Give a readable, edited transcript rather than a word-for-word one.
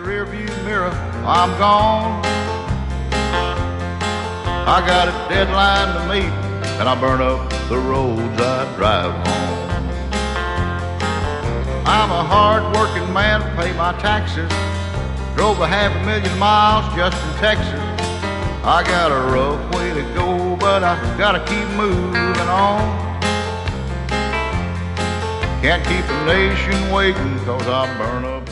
rearview mirror, I'm gone. I got a deadline to meet, and I burn up the roads I drive home. I'm a hard-working man, pay my taxes. Drove 500,000 miles just in Texas. I got a rough way to go, but I gotta keep moving on. Can't keep a nation waiting, 'cause I burn up